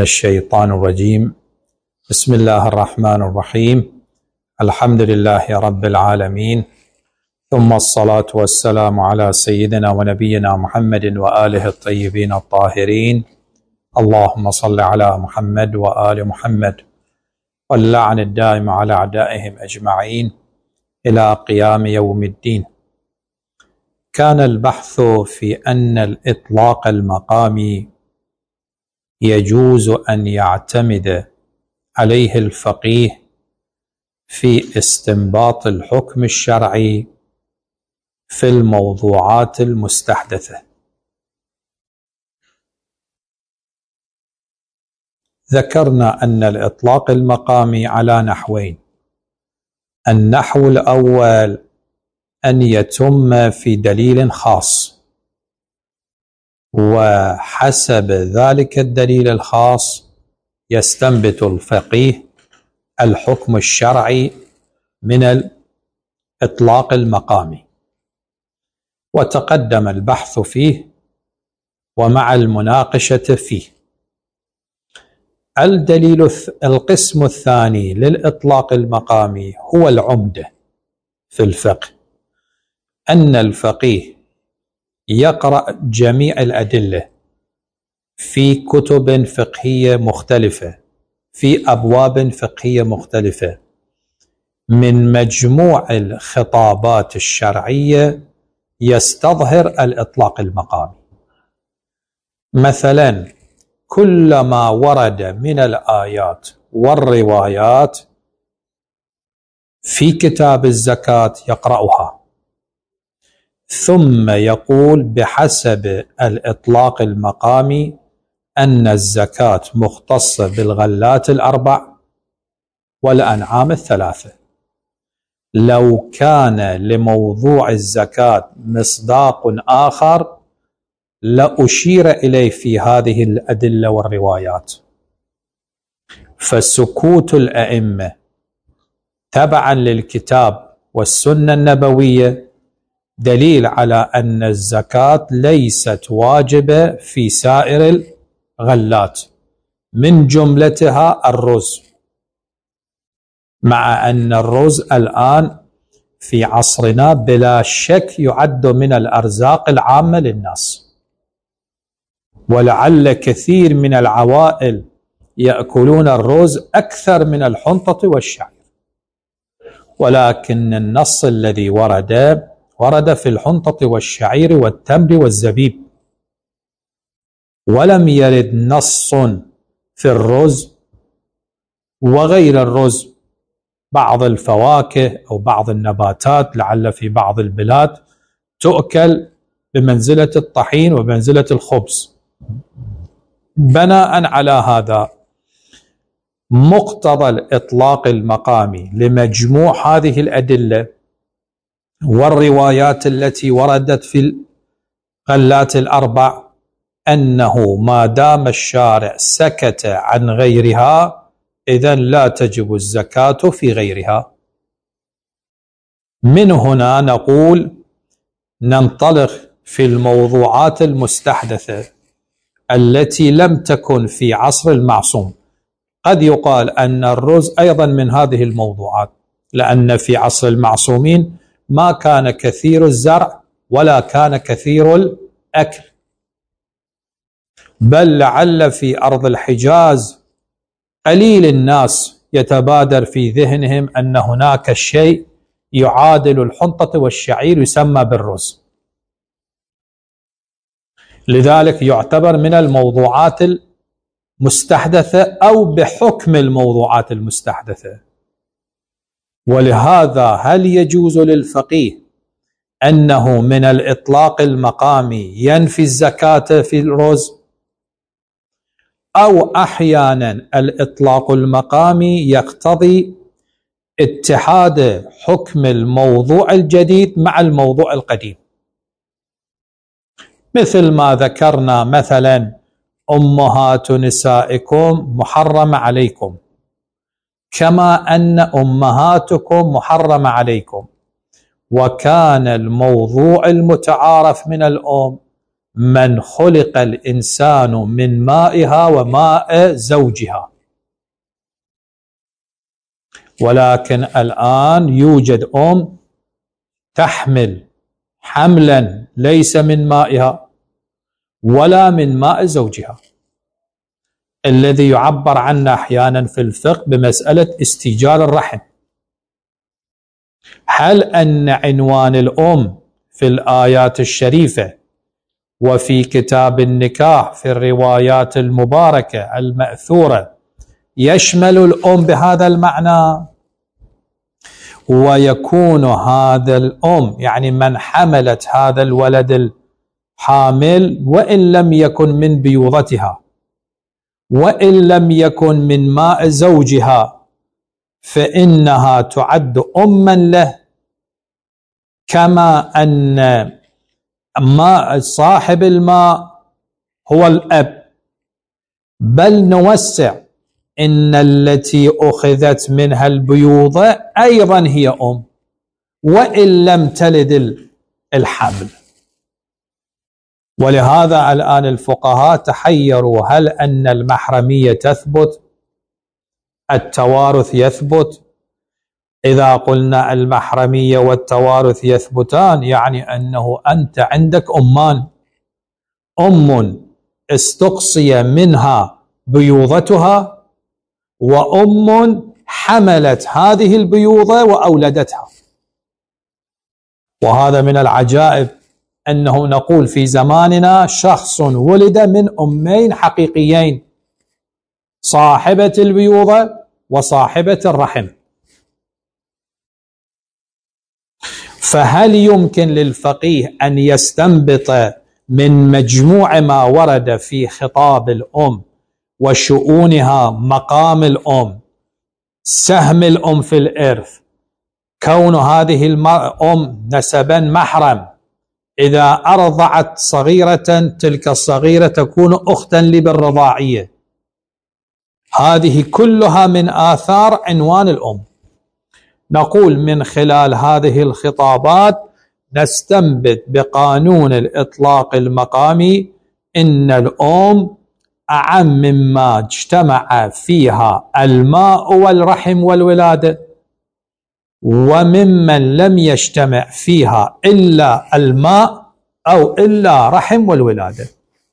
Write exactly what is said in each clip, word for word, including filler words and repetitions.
الشيطان الرجيم. بسم الله الرحمن الرحيم. الحمد لله رب العالمين، ثم الصلاة والسلام على سيدنا ونبينا محمد وآله الطيبين الطاهرين. اللهم صل على محمد وآل محمد، واللعن الدائم على أعدائهم أجمعين إلى قيام يوم الدين. كان البحث في أن الإطلاق المقامي يجوز أن يعتمد عليه الفقيه في استنباط الحكم الشرعي في الموضوعات المستحدثة. ذكرنا أن الإطلاق المقامي على نحوين: النحو الأول أن يتم في دليل خاص، وحسب ذلك الدليل الخاص يستنبط الفقيه الحكم الشرعي من الإطلاق المقامي، وتقدم البحث فيه ومع المناقشة فيه. الدليل القسم الثاني للإطلاق المقامي هو العمدة في الفقه، أن الفقيه يقرأ جميع الأدلة في كتب فقهية مختلفة في أبواب فقهية مختلفة من مجموع الخطابات الشرعية يستظهر الإطلاق المقامي. مثلا كل ما ورد من الآيات والروايات في كتاب الزكاة يقرأها، ثم يقول بحسب الإطلاق المقامي أن الزكاة مختصة بالغلات الأربع والأنعام الثلاثة. لو كان لموضوع الزكاة مصداق آخر لأشير إليه في هذه الأدلة والروايات، فسكوت الأئمة تبعا للكتاب والسنة النبوية دليل على أن الزكاة ليست واجبة في سائر الغلات، من جملتها الرز، مع أن الرز الآن في عصرنا بلا شك يعد من الأرزاق العامة للناس، ولعل كثير من العوائل يأكلون الرز أكثر من الحنطة والشعير، ولكن النص الذي ورد ورد في الحنطة والشعير والتمر والزبيب، ولم يرد نص في الرز وغير الرز. بعض الفواكه أو بعض النباتات لعل في بعض البلاد تؤكل بمنزلة الطحين وبمنزلة الخبز. بناء على هذا مقتضى الإطلاق المقامي لمجموع هذه الأدلة والروايات التي وردت في الغلات الأربع أنه ما دام الشارع سكت عن غيرها إذن لا تجب الزكاة في غيرها. من هنا نقول ننطلق في الموضوعات المستحدثة التي لم تكن في عصر المعصوم. قد يقال أن الرز أيضا من هذه الموضوعات، لأن في عصر المعصومين ما كان كثير الزرع ولا كان كثير الأكل، بل لعل في أرض الحجاز قليل الناس يتبادر في ذهنهم أن هناك شيء يعادل الحنطة والشعير يسمى بالرز، لذلك يعتبر من الموضوعات المستحدثة أو بحكم الموضوعات المستحدثة. ولهذا هل يجوز للفقيه أنه من الإطلاق المقامي ينفي الزكاة في الرز، أو أحيانا الإطلاق المقامي يقتضي اتحاد حكم الموضوع الجديد مع الموضوع القديم، مثل ما ذكرنا مثلا أمهات نسائكم محرم عليكم، كما أن أمهاتكم محرم عليكم، وكان الموضوع المتعارف من الأم من خلق الإنسان من مائها وماء زوجها. ولكن الآن يوجد أم تحمل حملا ليس من مائها ولا من ماء زوجها، الذي يعبر عنه أحيانا في الفقه بمسألة استيجار الرحم. هل أن عنوان الأم في الآيات الشريفة وفي كتاب النكاح في الروايات المباركة المأثورة يشمل الأم بهذا المعنى؟ ويكون هذا الأم يعني من حملت هذا الولد الحامل وإن لم يكن من بيوضتها وإن لم يكن من ماء زوجها فإنها تعد أما له، كما أن ماء صاحب الماء هو الأب. بل نوسع، إن التي أخذت منها البيوضة أيضا هي أم وإن لم تلد الحمل. ولهذا الآن الفقهاء تحيروا، هل أن المحرمية تثبت؟ التوارث يثبت؟ إذا قلنا المحرمية والتوارث يثبتان يعني أنه أنت عندك أمان، أم استقصي منها بيوضتها وأم حملت هذه البيوضة وأولدتها. وهذا من العجائب أنه نقول في زماننا شخص ولد من أمين حقيقيين، صاحبة البيوضة وصاحبة الرحم. فهل يمكن للفقيه أن يستنبط من مجموع ما ورد في خطاب الأم وشؤونها مقام الأم، سهم الأم في الإرث، كون هذه الأم نسبا محرم، إذا أرضعت صغيرة تلك الصغيرة تكون أختا لي بالرضاعية، هذه كلها من آثار عنوان الأم. نقول من خلال هذه الخطابات نستنبط بقانون الإطلاق المقامي إن الأم أعم مما اجتمع فيها الماء والرحم والولادة، وممن لم يجتمع فيها إلا الماء أو إلا رحم والولادة.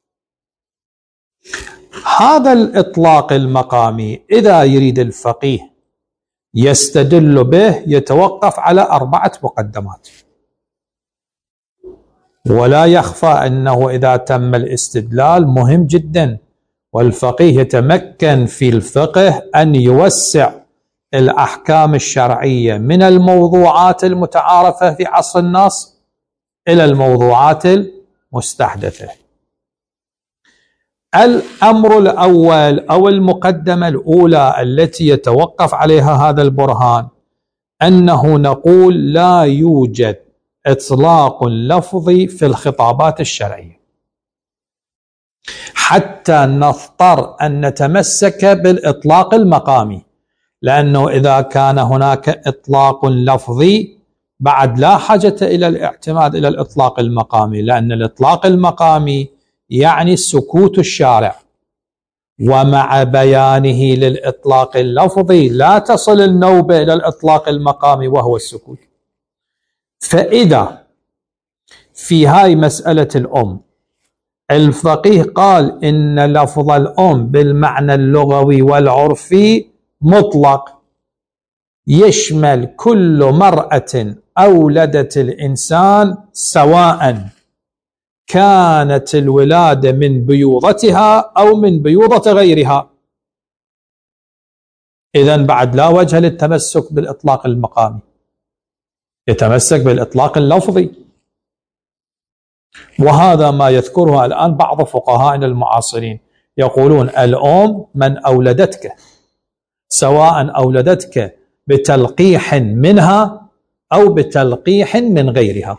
هذا الإطلاق المقامي إذا يريد الفقيه يستدل به يتوقف على أربعة مقدمات، ولا يخفى أنه إذا تم الاستدلال مهم جدا، والفقيه يتمكن في الفقه أن يوسع الأحكام الشرعية من الموضوعات المتعارفة في عصر الناس إلى الموضوعات المستحدثة. الأمر الأول أو المقدمة الأولى التي يتوقف عليها هذا البرهان أنه نقول لا يوجد إطلاق لفظي في الخطابات الشرعية، حتى نضطر أن نتمسك بالإطلاق المقامي، لأنه إذا كان هناك إطلاق لفظي بعد لا حاجة إلى الاعتماد إلى الإطلاق المقامي، لأن الإطلاق المقامي يعني سكوت الشارع، ومع بيانه للإطلاق اللفظي لا تصل النوبة إلى الإطلاق المقامي وهو السكوت. فإذا في هاي مسألة الأم الفقيه قال إن لفظ الأم بالمعنى اللغوي والعرفي مطلق، يشمل كل مرأة أولدت الإنسان سواء كانت الولادة من بيوضتها أو من بيوضة غيرها. إذن بعد لا وجه للتمسك بالإطلاق المقامي، يتمسك بالإطلاق اللفظي. وهذا ما يذكره الآن بعض فقهائنا المعاصرين، يقولون الأم من أولدتك، سواء أولدتك بتلقيح منها أو بتلقيح من غيرها.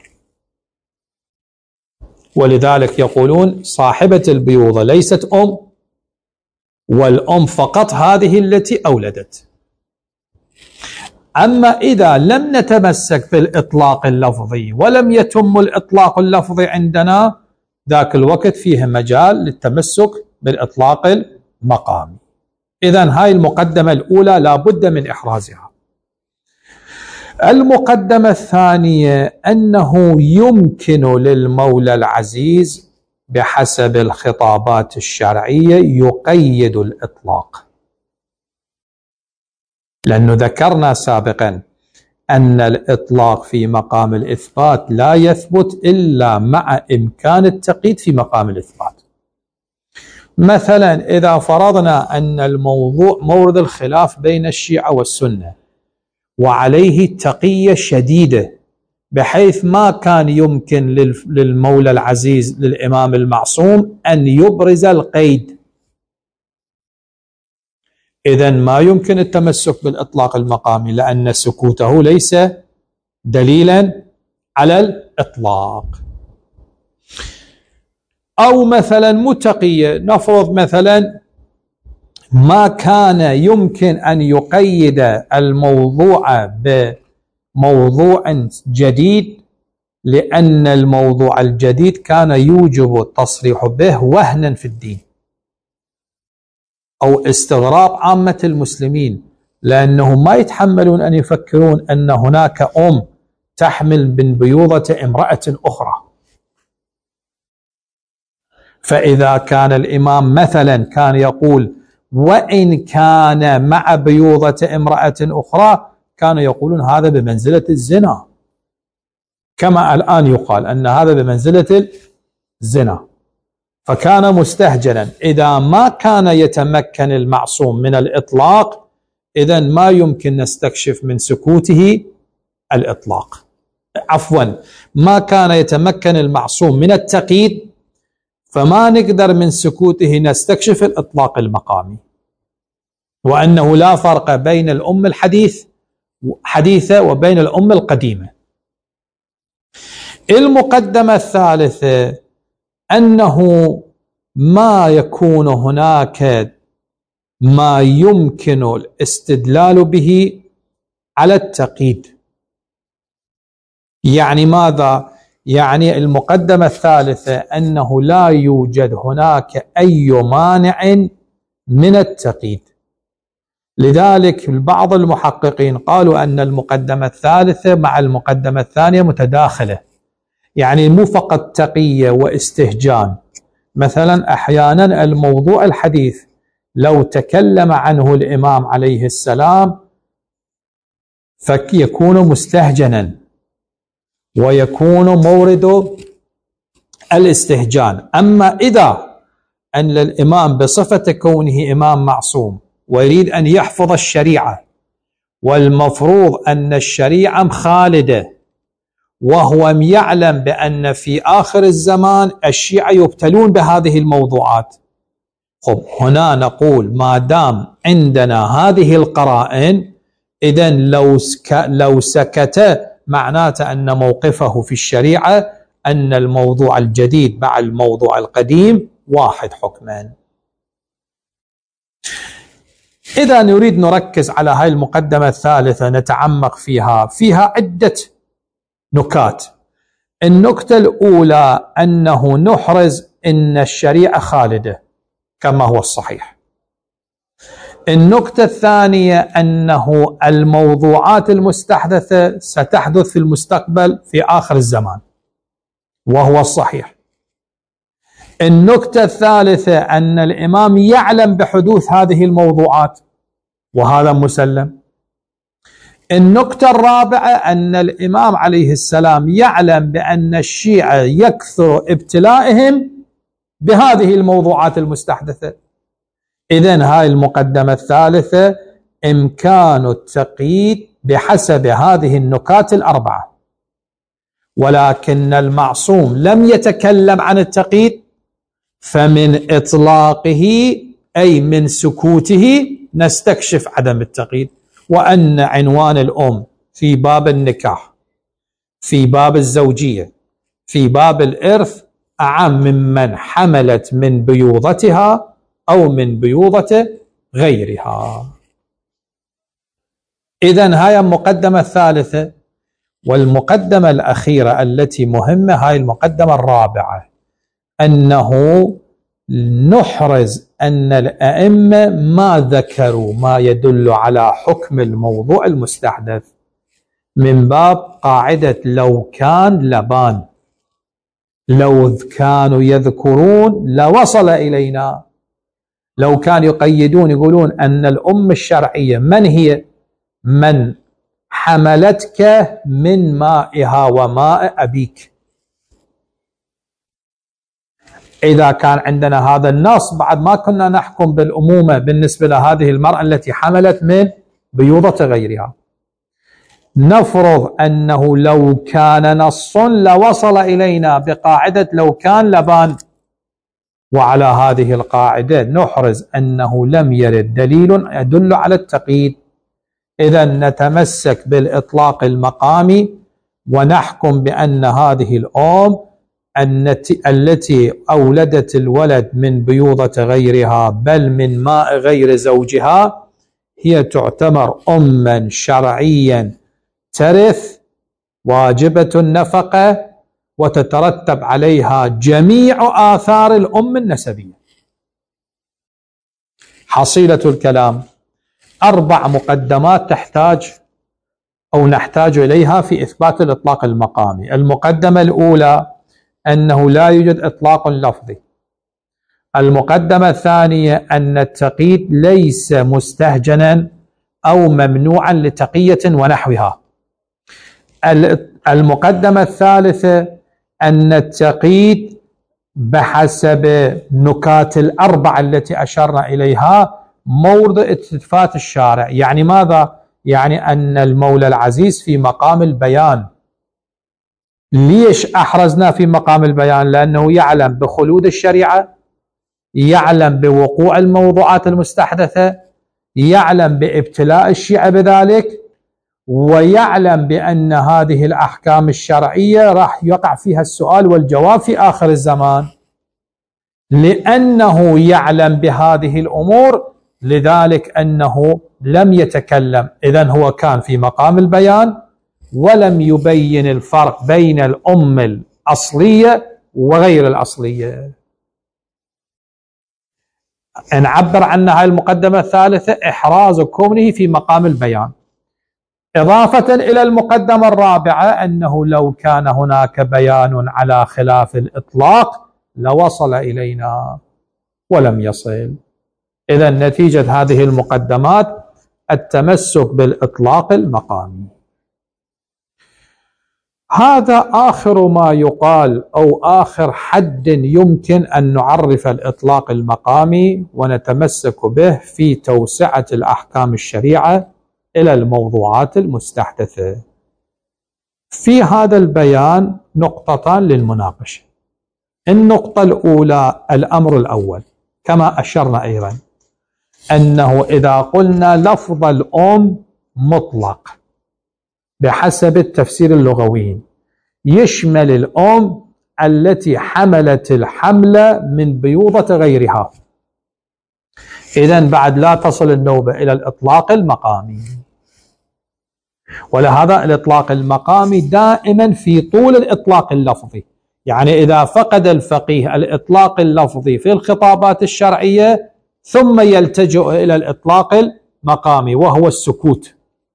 ولذلك يقولون صاحبة البيوضة ليست أم، والأم فقط هذه التي أولدت. أما إذا لم نتمسك بالإطلاق اللفظي ولم يتم الإطلاق اللفظي عندنا، ذاك الوقت فيه مجال للتمسك بالإطلاق المقامي. إذن هاي المقدمة الأولى لا بد من إحرازها. المقدمة الثانية أنه يمكن للمولى العزيز بحسب الخطابات الشرعية يقيد الإطلاق، لأنه ذكرنا سابقا أن الإطلاق في مقام الإثبات لا يثبت إلا مع إمكان التقييد في مقام الإثبات. مثلا إذا فرضنا أن الموضوع مورد الخلاف بين الشيعة والسنة وعليه تقية شديدة بحيث ما كان يمكن للمولى العزيز للإمام المعصوم أن يبرز القيد، إذن ما يمكن التمسك بالإطلاق المقامي لأن سكوته ليس دليلا على الإطلاق. أو مثلا متقية، نفرض مثلا ما كان يمكن أن يقيد الموضوع بموضوع جديد لأن الموضوع الجديد كان يوجب التصريح به وهنا في الدين، أو استغراب عامة المسلمين لأنهم ما يتحملون أن يفكرون أن هناك أم تحمل من بيوضة امرأة أخرى. فإذا كان الإمام مثلا كان يقول وإن كان مع بيوضة امرأة أخرى، كانوا يقولون هذا بمنزلة الزنا، كما الآن يقال أن هذا بمنزلة الزنا، فكان مستهجنا. إذا ما كان يتمكن المعصوم من الإطلاق إذن ما يمكن نستكشف من سكوته الإطلاق، عفوا ما كان يتمكن المعصوم من التقييد فما نقدر من سكوته نستكشف الإطلاق المقامي، وأنه لا فرق بين الأم الحديث حديثة وبين الأم القديمة. المقدمة الثالثة أنه ما يكون هناك ما يمكن الاستدلال به على التقييد. يعني ماذا؟ يعني المقدمة الثالثة أنه لا يوجد هناك أي مانع من التقييد. لذلك بعض المحققين قالوا أن المقدمة الثالثة مع المقدمة الثانية متداخلة، يعني مو فقط تقية واستهجان. مثلا أحيانا الموضوع الحديث لو تكلم عنه الإمام عليه السلام فيكون مستهجنا ويكون مورد الاستهجان. أما إذا أن الإمام بصفة كونه إمام معصوم ويريد أن يحفظ الشريعة والمفروض أن الشريعة خالدة وهو يعلم بأن في آخر الزمان الشيعة يبتلون بهذه الموضوعات، خب هنا نقول ما دام عندنا هذه القرائن إذن لو لو سكت معناته أن موقفه في الشريعة أن الموضوع الجديد مع الموضوع القديم واحد حكما. إذا نريد نركز على هاي المقدمة الثالثة نتعمق فيها، فيها عدة نكات. النكتة الأولى أنه نحرز أن الشريعة خالدة كما هو الصحيح. النكتة الثانية أنه الموضوعات المستحدثة ستحدث في المستقبل في آخر الزمان وهو الصحيح. النكتة الثالثة أن الإمام يعلم بحدوث هذه الموضوعات وهذا مسلم. النكتة الرابعة أن الإمام عليه السلام يعلم بأن الشيعة يكثر ابتلائهم بهذه الموضوعات المستحدثة. إذن هاي المقدمة الثالثة إمكان التقييد بحسب هذه النكات الأربعة، ولكن المعصوم لم يتكلم عن التقييد، فمن إطلاقه أي من سكوته نستكشف عدم التقييد، وأن عنوان الأم في باب النكاح، في باب الزوجية، في باب الإرث أعم ممن حملت من بيوضتها أو من بيوضة غيرها. إذن هاي المقدمة الثالثة. والمقدمة الأخيرة التي مهمة هاي المقدمة الرابعة أنه نحرز أن الأئمة ما ذكروا ما يدل على حكم الموضوع المستحدث من باب قاعدة لو كان لبان، لو كانوا يذكرون لوصل إلينا. لو كانوا يقيدون يقولون أن الأم الشرعية من هي؟ من حملتك من مائها وماء أبيك. إذا كان عندنا هذا النص بعد ما كنا نحكم بالأمومة بالنسبة لهذه المرأة التي حملت من بيوضة غيرها. نفرض أنه لو كان نص لوصل إلينا بقاعدة لو كان لبان، وعلى هذه القاعدة نحرز أنه لم يرد دليل يدل على التقييد، إذا نتمسك بالإطلاق المقامي ونحكم بأن هذه الأم التي أولدت الولد من بيوضة غيرها بل من ماء غير زوجها هي تعتبر أما شرعيا ترث واجبة النفقة وتترتب عليها جميع آثار الأم النسبية. حصيلة الكلام أربع مقدمات تحتاج أو نحتاج إليها في إثبات الإطلاق المقامي. المقدمة الأولى أنه لا يوجد إطلاق لفظي. المقدمة الثانية أن التقييد ليس مستهجنا أو ممنوعا لتقية ونحوها. المقدمة الثالثة أن التقييد بحسب نكات الأربعة التي أشرنا إليها مورد التفات الشارع. يعني ماذا؟ يعني أن المولى العزيز في مقام البيان. ليش أحرزنا في مقام البيان؟ لأنه يعلم بخلود الشريعة، يعلم بوقوع الموضوعات المستحدثة، يعلم بابتلاء الشيعة بذلك، ويعلم بأن هذه الأحكام الشرعية راح يقع فيها السؤال والجواب في آخر الزمان. لأنه يعلم بهذه الأمور لذلك أنه لم يتكلم. إذن هو كان في مقام البيان ولم يبين الفرق بين الأم الأصلية وغير الأصلية. نعبر عنها المقدمة الثالثة إحراز كونه في مقام البيان، إضافة إلى المقدمة الرابعة أنه لو كان هناك بيان على خلاف الإطلاق لوصل إلينا ولم يصل. إذا نتيجة هذه المقدمات التمسك بالإطلاق المقامي. هذا آخر ما يقال أو آخر حد يمكن أن نعرف الإطلاق المقامي ونتمسك به في توسعة الأحكام الشريعة إلى الموضوعات المستحدثة. في هذا البيان نقطتان للمناقشة. النقطة الأولى الأمر الأول كما أشرنا أيضا أنه إذا قلنا لفظ الأم مطلق بحسب التفسير اللغوي يشمل الأم التي حملت الحملة من بيوضة غيرها، إذن بعد لا تصل النوبة إلى الإطلاق المقامي. ولهذا الإطلاق المقامي دائما في طول الإطلاق اللفظي. يعني إذا فقد الفقيه الإطلاق اللفظي في الخطابات الشرعية ثم يلتجئ إلى الإطلاق المقامي وهو السكوت.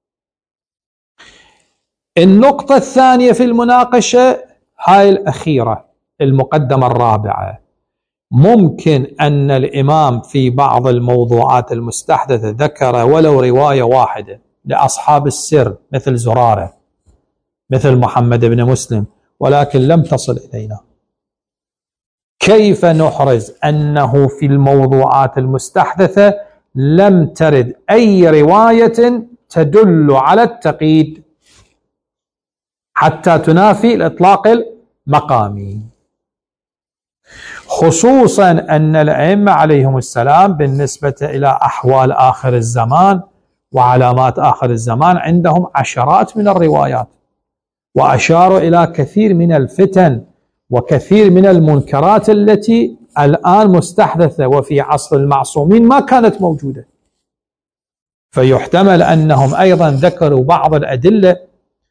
النقطة الثانية في المناقشة هاي الأخيرة المقدمة الرابعة. ممكن أن الإمام في بعض الموضوعات المستحدثة ذكر ولو رواية واحدة لأصحاب السر مثل زرارة مثل محمد بن مسلم ولكن لم تصل إلينا. كيف نحرز أنه في الموضوعات المستحدثة لم ترد أي رواية تدل على التقييد حتى تنافي الإطلاق المقامي؟ خصوصا أن الأئمة عليهم السلام بالنسبة إلى أحوال آخر الزمان وعلامات آخر الزمان عندهم عشرات من الروايات، وأشاروا إلى كثير من الفتن وكثير من المنكرات التي الآن مستحدثة وفي عصر المعصومين ما كانت موجودة. فيحتمل أنهم أيضا ذكروا بعض الأدلة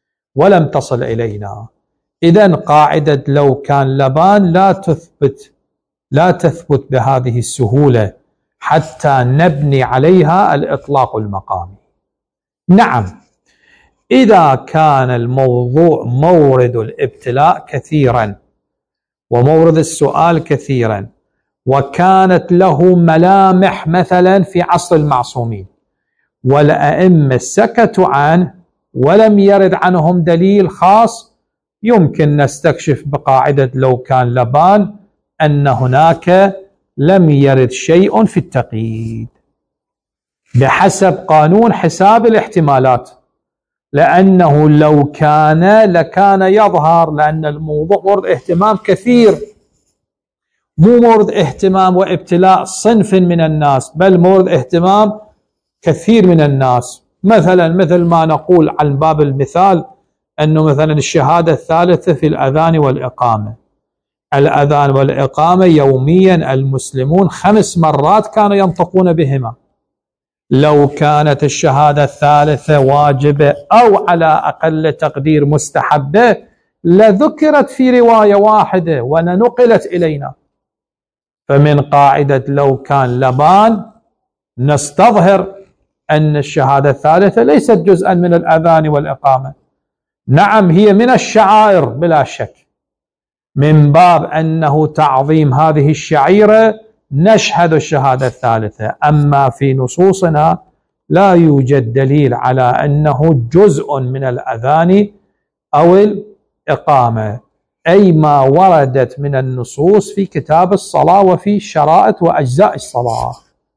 ولم تصل إلينا. إذن قاعدة لو كان لبان لا تثبت لا تثبت بهذه السهولة حتى نبني عليها الإطلاق المقامي. نعم، إذا كان الموضوع مورد الابتلاء كثيرا ومورد السؤال كثيرا وكانت له ملامح مثلا في عصر المعصومين والأئمة سكتوا عنه ولم يرد عنهم دليل خاص، يمكن نستكشف بقاعدة لو كان لبان أن هناك لم يرد شيء في التقييد بحسب قانون حساب الاحتمالات، لأنه لو كان لكان يظهر، لأن الموضوع مورد اهتمام كثير، مو مورد اهتمام وابتلاء صنف من الناس، بل مورد اهتمام كثير من الناس. مثلا مثل ما نقول عن باب المثال أنه مثلا الشهادة الثالثة في الأذان والإقامة، الأذان والإقامة يوميا المسلمون خمس مرات كانوا ينطقون بهما، لو كانت الشهادة الثالثة واجبة أو على أقل تقدير مستحبة لذكرت في رواية واحدة ونقلت إلينا. فمن قاعدة لو كان لبان نستظهر أن الشهادة الثالثة ليست جزءا من الأذان والإقامة. نعم، هي من الشعائر بلا شك، من باب أنه تعظيم هذه الشعيرة نشهد الشهادة الثالثة، أما في نصوصنا لا يوجد دليل على أنه جزء من الأذان أو الإقامة، أي ما وردت من النصوص في كتاب الصلاة وفي شرائط وأجزاء الصلاة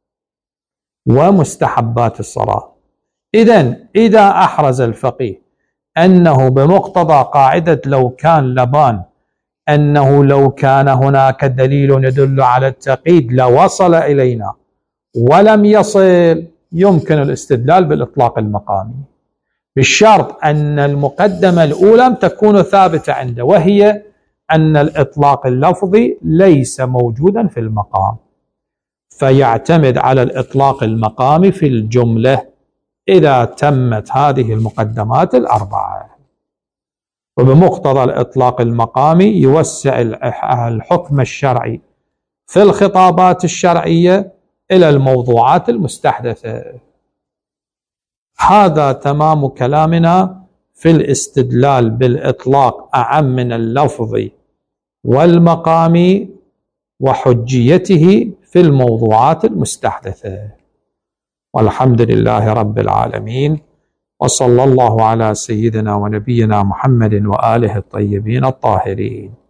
ومستحبات الصلاة. إذن إذا أحرز الفقيه أنه بمقتضى قاعدة لو كان لبان أنه لو كان هناك دليل يدل على التقييد لوصل إلينا ولم يصل، يمكن الاستدلال بالإطلاق المقامي بالشرط أن المقدمة الأولى تكون ثابتة عنده، وهي أن الإطلاق اللفظي ليس موجودا في المقام، فيعتمد على الإطلاق المقامي في الجملة إذا تمت هذه المقدمات الأربعة. وبمقتضى الإطلاق المقامي يوسع الحكم الشرعي في الخطابات الشرعية إلى الموضوعات المستحدثة. هذا تمام كلامنا في الاستدلال بالإطلاق أعم من اللفظي والمقامي وحجيته في الموضوعات المستحدثة. والحمد لله رب العالمين، وصلى الله على سيدنا ونبينا محمد وآله الطيبين الطاهرين.